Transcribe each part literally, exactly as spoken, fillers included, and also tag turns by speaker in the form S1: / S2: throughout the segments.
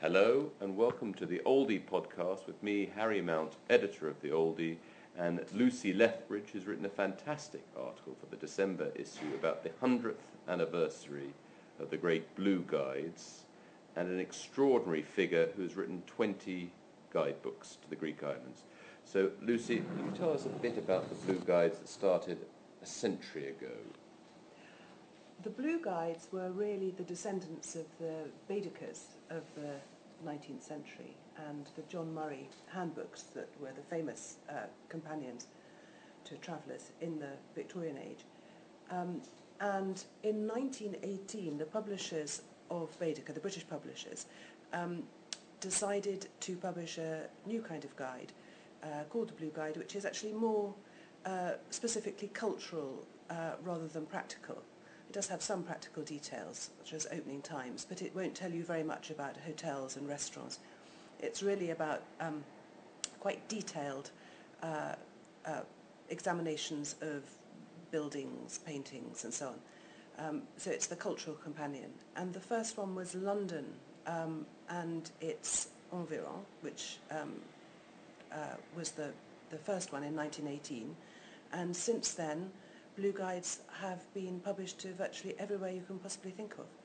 S1: Hello and welcome to the Oldie podcast with me, Harry Mount, editor of the Oldie, and Lucy Lethbridge has written a fantastic article for the December issue about the hundredth anniversary of the Great Blue Guides, and an extraordinary figure who has written twenty guidebooks to the Greek islands. So, Lucy, can you tell us a bit about the Blue Guides that started a century ago?
S2: The Blue Guides were really the descendants of the Baedekers of the nineteenth century and the John Murray handbooks that were the famous uh, companions to travellers in the Victorian age. Um, and in nineteen eighteen, the publishers of Baedeker, the British publishers, um, decided to publish a new kind of guide uh, called the Blue Guide, which is actually more uh, specifically cultural uh, rather than practical. It does have some practical details, such as opening times, but it won't tell you very much about hotels and restaurants. It's really about um, quite detailed uh, uh, examinations of buildings, paintings, and so on. Um, so it's the cultural companion. And the first one was London, um, and it's Environ, which um, uh, was the, the first one in nineteen eighteen. And since then, Blue Guides have been published to virtually everywhere you can possibly think of.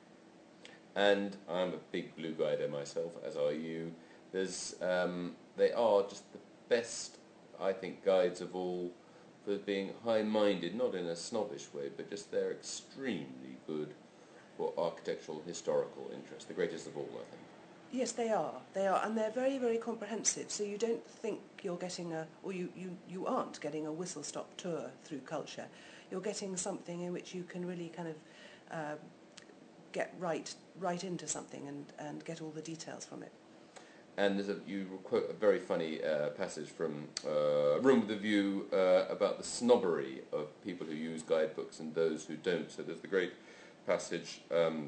S1: And I'm a big Blue Guider myself, as are you. There's, um, they are just the best, I think, guides of all for being high-minded, not in a snobbish way, but just they're extremely good for architectural and historical interest, the greatest of all, I think.
S2: Yes, they are. They are, and they're very, very comprehensive. So you don't think you're getting a, or you, you, you aren't getting a whistle-stop tour through culture. You're getting something in which you can really kind of uh, get right, right into something and, and get all the details from it.
S1: And there's a, you quote a very funny uh, passage from uh, Room with a View uh, about the snobbery of people who use guidebooks and those who don't. So there's the great passage um,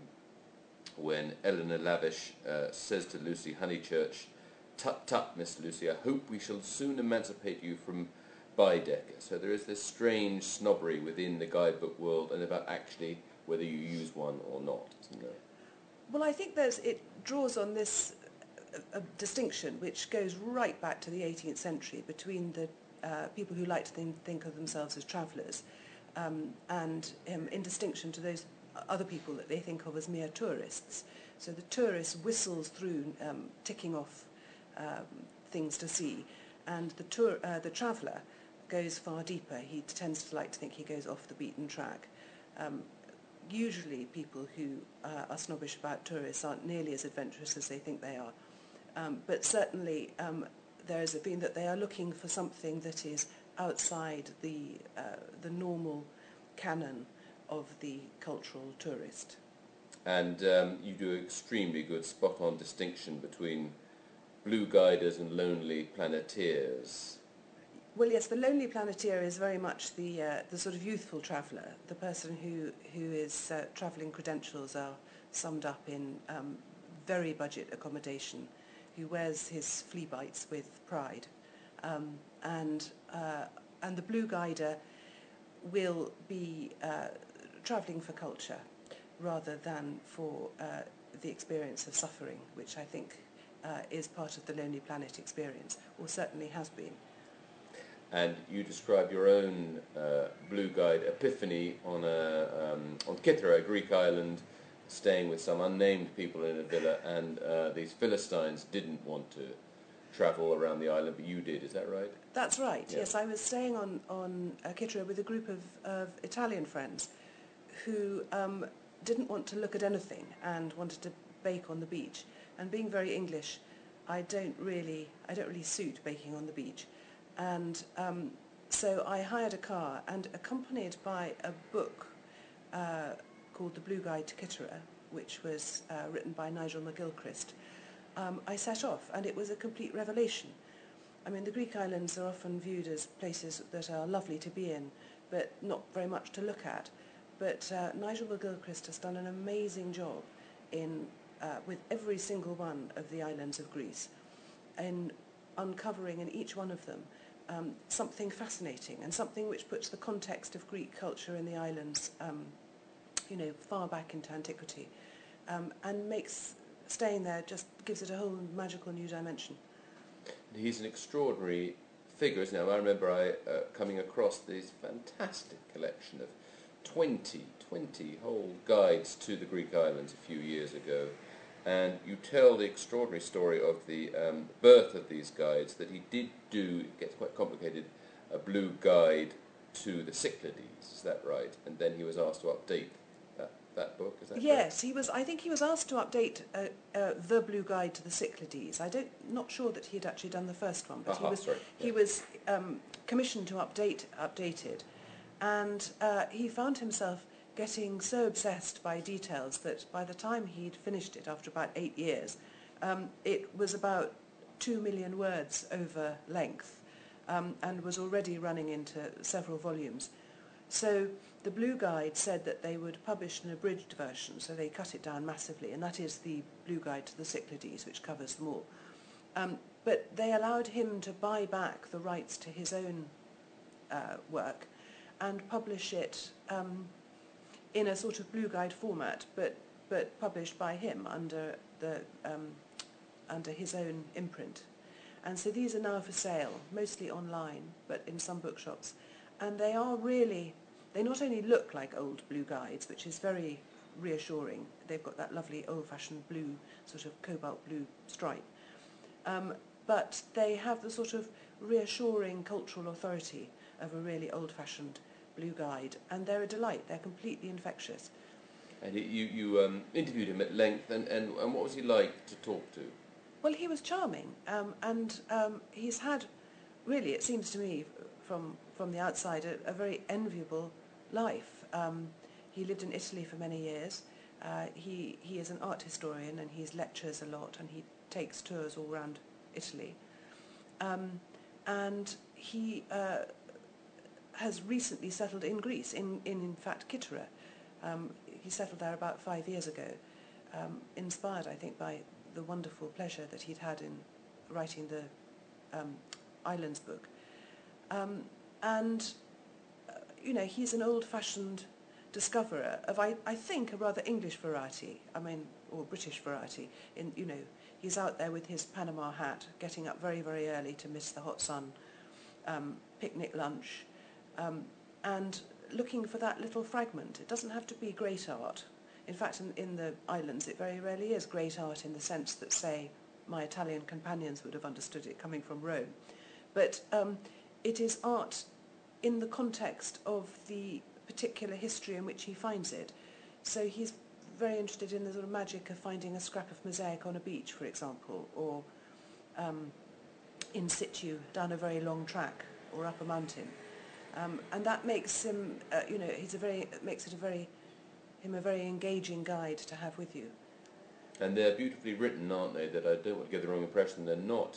S1: when Eleanor Lavish uh, says to Lucy Honeychurch, "Tut tut, Miss Lucy, I hope we shall soon emancipate you from Baedeker." So there is this strange snobbery within the guidebook world and about actually whether you use one or not, isn't there?
S2: Well, I think there's, it draws on this a, a distinction which goes right back to the eighteenth century between the uh, people who like to think, think of themselves as travellers um, and um, in distinction to those other people that they think of as mere tourists. So the tourist whistles through, um, ticking off um, things to see, and the tour, uh, the traveller goes far deeper. He tends to like to think he goes off the beaten track. Um, usually people who uh, are snobbish about tourists aren't nearly as adventurous as they think they are. Um, but certainly um, there is a feeling that they are looking for something that is outside the, uh, the normal canon of the cultural tourist.
S1: And um, you do an extremely good spot-on distinction between blue guiders and lonely planeteers.
S2: Well, yes, the lonely planeteer is very much the uh, the sort of youthful traveller, the person who who is uh, travelling credentials are summed up in um, very budget accommodation, who wears his flea bites with pride, um, and uh, and the blue guider will be uh, travelling for culture rather than for uh, the experience of suffering, which I think uh, is part of the Lonely Planet experience, or certainly has been.
S1: And you describe your own uh, blue guide epiphany on a um, on Kythera, a Greek island, staying with some unnamed people in a villa, and uh, these Philistines didn't want to travel around the island, but you did. Is that right?
S2: That's right.
S1: Yeah.
S2: Yes, I was staying on on uh, Kythera with a group of, of Italian friends who um, didn't want to look at anything and wanted to bake on the beach. And being very English, I don't really I don't really suit baking on the beach. And um, so I hired a car, and accompanied by a book uh, called The Blue Guide to Kythera, which was uh, written by Nigel McGilchrist, um, I set off, and it was a complete revelation. I mean, the Greek islands are often viewed as places that are lovely to be in, but not very much to look at. But uh, Nigel McGilchrist has done an amazing job in uh, with every single one of the islands of Greece, in uncovering in each one of them um, something fascinating and something which puts the context of Greek culture in the islands, um, you know, far back into antiquity, um, and makes staying there just gives it a whole magical new dimension.
S1: He's an extraordinary figure, isn't he? I remember I uh, coming across this fantastic collection of twenty, twenty whole guides to the Greek islands a few years ago, and you tell the extraordinary story of the um, birth of these guides, that he did do, it gets quite complicated, a blue guide to the Cyclades, is that right? And then he was asked to update that, that book, is that
S2: Yes,
S1: correct?
S2: he was. I think he was asked to update uh, uh, the Blue Guide to the Cyclades. I don't, not sure that he had actually done the first one, but
S1: Aha,
S2: he was
S1: sorry,
S2: he
S1: yeah.
S2: was um, commissioned to update updated, and uh, he found himself getting so obsessed by details that by the time he'd finished it, after about eight years, um, it was about two million words over length, um, and was already running into several volumes. So the Blue Guide said that they would publish an abridged version, so they cut it down massively, and that is the Blue Guide to the Cyclades, which covers them all. Um, but they allowed him to buy back the rights to his own uh, work and publish it um, in a sort of Blue Guide format, but but published by him under the um, under his own imprint. And so these are now for sale, mostly online, but in some bookshops. And they are really, they not only look like old blue guides, which is very reassuring. They've got that lovely old-fashioned blue, sort of cobalt blue stripe. Um, but they have the sort of reassuring cultural authority of a really old-fashioned blue guide. And they're a delight. They're completely infectious.
S1: And he, you, you um, interviewed him at length, and, and, and what was he like to talk to?
S2: Well, he was charming, um, and um, he's had, really, it seems to me, from from the outside, a, a very enviable life. Um, he lived in Italy for many years. Uh, he he is an art historian, and he lectures a lot, and he takes tours all around Italy. Um, and he uh, has recently settled in Greece, in in, in fact, Kythera. Um, he settled there about five years ago, um, inspired, I think, by the wonderful pleasure that he'd had in writing the um, Islands book. Um, and, uh, you know, he's an old-fashioned discoverer of, I, I think, a rather English variety, I mean, or British variety. In, you know, he's out there with his Panama hat, getting up very, very early to miss the hot sun, um, picnic lunch, um, and looking for that little fragment. It doesn't have to be great art. In fact, in, in the islands, it very rarely is great art in the sense that, say, my Italian companions would have understood it coming from Rome. But um, it is art in the context of the particular history in which he finds it. So he's very interested in the sort of magic of finding a scrap of mosaic on a beach, for example, or um, in situ down a very long track or up a mountain. Um, and that makes him, uh, you know, he's a very, makes it a very him a very engaging guide to have with you.
S1: And they're beautifully written, aren't they? That I don't want to give the wrong impression. They're not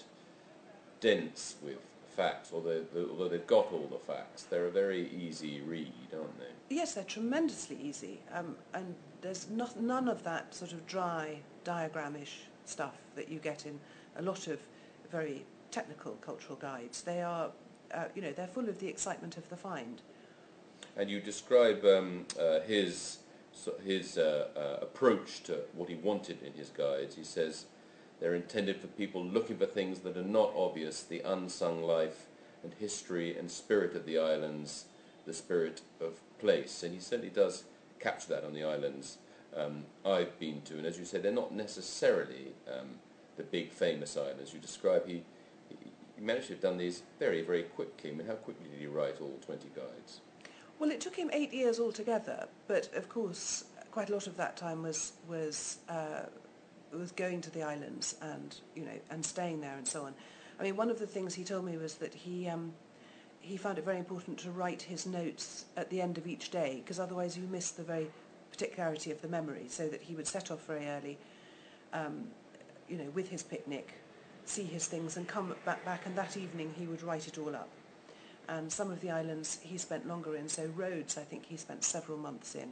S1: dense with facts, although, although they've got all the facts. They're a very easy read, aren't they?
S2: Yes, they're tremendously easy. Um, and there's not, none of that sort of dry, diagramish stuff that you get in a lot of very technical cultural guides. They are, uh, you know, they're full of the excitement of the find.
S1: And you describe um, uh, his... So his uh, uh, approach to what he wanted in his guides. He says they're intended for people looking for things that are not obvious, the unsung life and history and spirit of the islands, the spirit of place. And he certainly does capture that on the islands um, I've been to. And as you say, they're not necessarily um, the big famous islands. You describe he, he managed to have done these very, very quickly. I mean, how quickly did he write all twenty guides?
S2: Well, it took him eight years altogether, but of course, quite a lot of that time was was uh, was going to the islands and you know and staying there and so on. I mean, one of the things he told me was that he um, he found it very important to write his notes at the end of each day, because otherwise you miss the very particularity of the memory. So that he would set off very early, um, you know, with his picnic, see his things, and come back back, and that evening he would write it all up. And some of the islands he spent longer in, so Rhodes I think he spent several months in,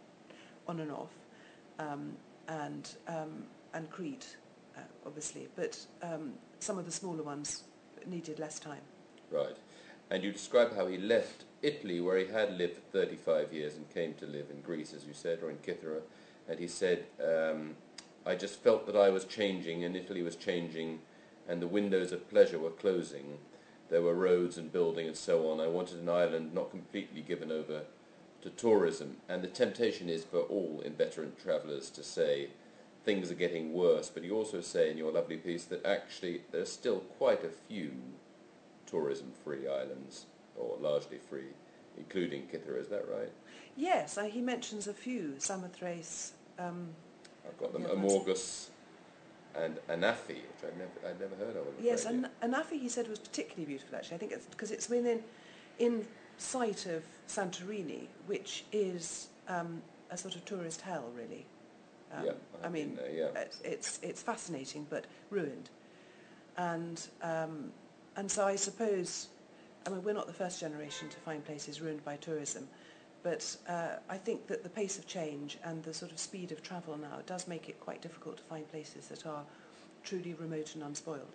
S2: on and off, um, and um, and Crete, uh, obviously, but um, some of the smaller ones needed less time.
S1: Right. And you describe how he left Italy, where he had lived for thirty-five years, and came to live in Greece, as you said, or in Kythera, and he said um, I just felt that I was changing and Italy was changing and the windows of pleasure were closing. There were roads and building and so on. I wanted an island not completely given over to tourism. And the temptation is for all inveterate travellers to say things are getting worse. But you also say in your lovely piece that actually there's still quite a few tourism-free islands, or largely free, including Kythera. Is that right?
S2: Yes, uh, he mentions a few, Samothrace. Um,
S1: I've got them,
S2: yeah,
S1: Amorgos and Anafi, which I've never, I'd never heard of. I'm
S2: yes,
S1: afraid.
S2: and Anafi he said was particularly beautiful actually. I think it's because it's within, in sight of Santorini, which is um, a sort of tourist hell really. Um,
S1: Yeah,
S2: I
S1: I've
S2: mean,
S1: been there, yeah.
S2: it's, it's it's fascinating but ruined, and um, and so I suppose, I mean, we're not the first generation to find places ruined by tourism, but uh, I think that the pace of change and the sort of speed of travel now does make it quite difficult to find places that are truly remote and unspoiled.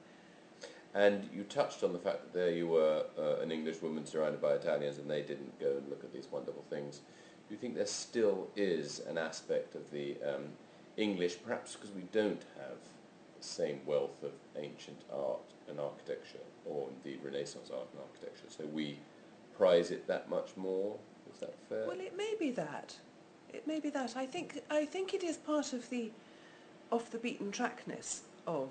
S1: And you touched on the fact that there you were, uh, an English woman surrounded by Italians, and they didn't go and look at these wonderful things. Do you think there still is an aspect of the um, English, perhaps because we don't have the same wealth of ancient art and architecture, or indeed Renaissance art and architecture, so we prize it that much more? Is that fair?
S2: Well, it may be that. It may be that. I think I think it is part of the off the beaten trackness of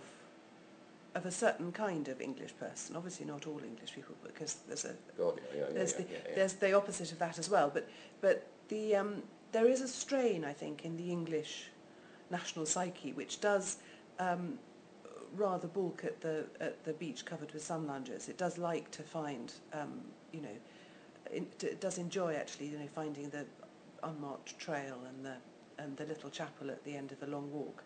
S2: of a certain kind of English person. Obviously, not all English people, because there's a
S1: God, yeah, yeah, yeah,
S2: there's
S1: yeah,
S2: the
S1: yeah, yeah.
S2: there's the opposite of that as well. But but the um, there is a strain, I think, in the English national psyche, which does um, rather balk at the at the beach covered with sun loungers. It does like to find, um, you know, it, it does enjoy actually, you know, finding the unmarked trail and the and the little chapel at the end of the long walk.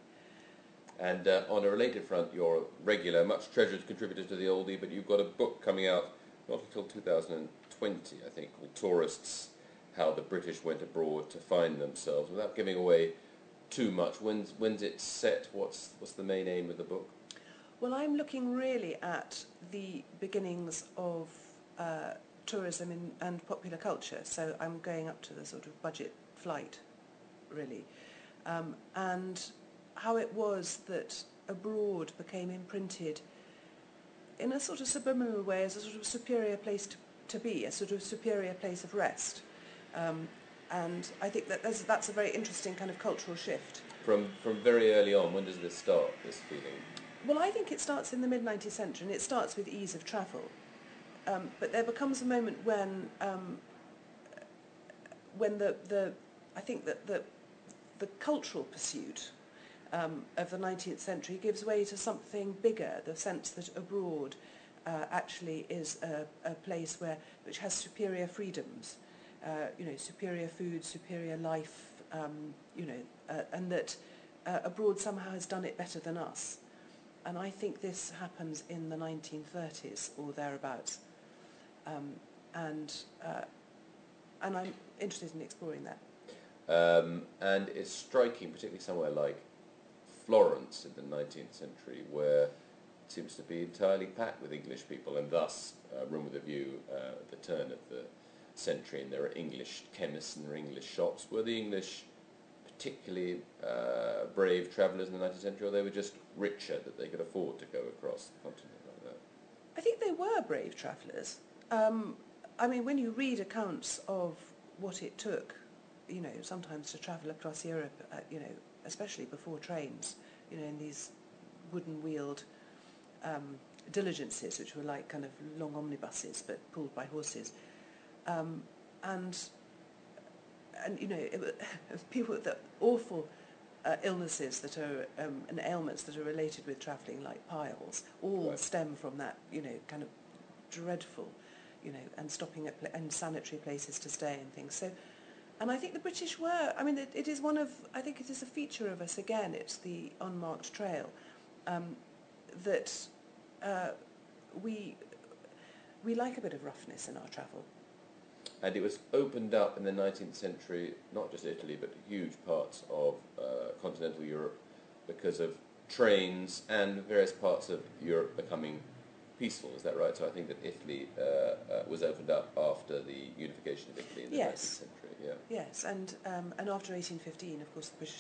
S1: And uh, on a related front, you're a regular, much treasured contributor to the Oldie, but you've got a book coming out not until two thousand twenty, I think, called Tourists, How the British Went Abroad to Find Themselves. Without giving away too much, when's, when's it set? What's, what's the main aim of the book?
S2: Well, I'm looking really at the beginnings of uh, tourism in, and popular culture, so I'm going up to the sort of budget flight, really, um, and how it was that abroad became imprinted in a sort of subliminal way as a sort of superior place to, to be, a sort of superior place of rest. Um, and I think that that's, that's a very interesting kind of cultural shift.
S1: From, from very early on, when does this start, this feeling?
S2: Well, I think it starts in the mid-nineteenth century, and it starts with ease of travel. Um, but there becomes a moment when, um, when the, the, I think that the, the cultural pursuit um, of the nineteenth century gives way to something bigger, the sense that abroad uh, actually is a, a place where, which has superior freedoms, uh, you know, superior food, superior life, um, you know, uh, and that uh, abroad somehow has done it better than us. And I think this happens in the nineteen thirties or thereabouts. Um, and uh, and I'm interested in exploring that.
S1: Um, and it's striking, particularly somewhere like Florence in the nineteenth century, where it seems to be entirely packed with English people, and thus uh, Room with a View uh, at the turn of the century, and there are English chemists and there are English shops. Were the English particularly uh, brave travellers in the nineteenth century, or they were just richer that they could afford to go across the continent like that?
S2: I think they were brave travellers. Um, I mean, when you read accounts of what it took, you know, sometimes to travel across Europe, uh, you know, especially before trains, you know, in these wooden-wheeled um, diligences, which were like kind of long omnibuses but pulled by horses, um, and and you know, it was people with the awful uh, illnesses that are um, and ailments that are related with travelling, like piles, all
S1: Right.
S2: stem from that, you know, kind of dreadful, you know, and stopping at pla- and sanitary places to stay and things. So, and I think the British were. I mean, it, it is one of. I think it is a feature of us again. It's the unmarked trail um, that uh, we we like a bit of roughness in our travel.
S1: And it was opened up in the nineteenth century, not just Italy, but huge parts of uh, continental Europe, because of trains and various parts of Europe becoming peaceful. Is that right? So I think that Italy uh, uh, was opened up after the unification of Italy in the
S2: Yes.
S1: nineteenth century. Yeah.
S2: Yes, and um, and after eighteen fifteen, of course, the British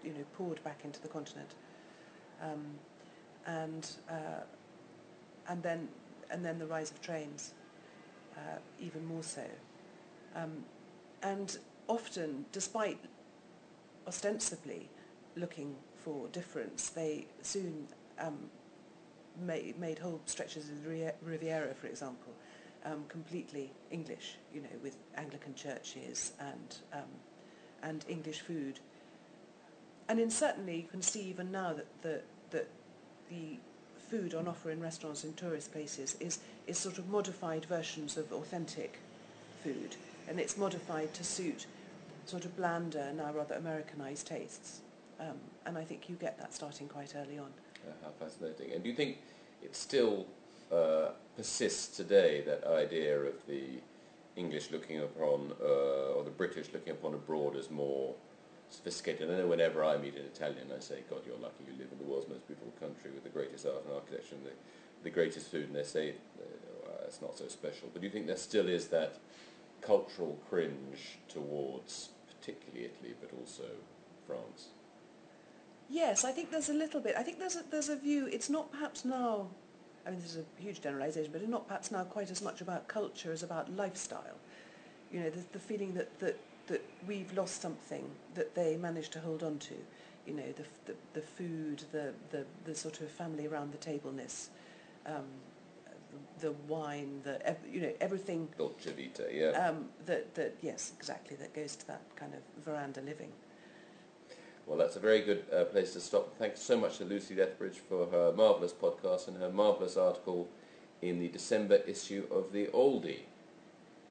S2: you know, poured back into the continent, um, and uh, and then and then the rise of trains, uh, even more so, um, and often, despite ostensibly looking for difference, they soon um, made, made whole stretches of the Riviera, for example, um, completely English, you know, with Anglican churches and um, and English food. And in certainly you can see even now that the that the food on offer in restaurants in tourist places is is sort of modified versions of authentic food, and it's modified to suit sort of blander, now rather Americanized tastes. Um, and I think you get that starting quite early on.
S1: Uh, how fascinating. And do you think it still uh, persists today, that idea of the English looking upon, uh, or the British looking upon abroad as more sophisticated? I know whenever I meet an Italian, I say, God, you're lucky you live in the world's most beautiful country with the greatest art and architecture and the, the greatest food, and they say, uh, it's not so special. But do you think there still is that cultural cringe towards particularly Italy, but also France?
S2: Yes, I think there's a little bit. I think there's a, there's a view. It's not perhaps now, I mean, this is a huge generalisation, but it's not perhaps now quite as much about culture as about lifestyle. You know, the, the feeling that, that, that we've lost something that they managed to hold on to. You know, the the, the food, the, the, the sort of family around the table-ness, um, the, the wine, the you know everything.
S1: Dolce vita, yeah.
S2: Um, that that yes, exactly. That goes to that kind of veranda living.
S1: Well, that's a very good uh, place to stop. Thanks so much to Lucy Lethbridge for her marvellous podcast and her marvellous article in the December issue of The Oldie.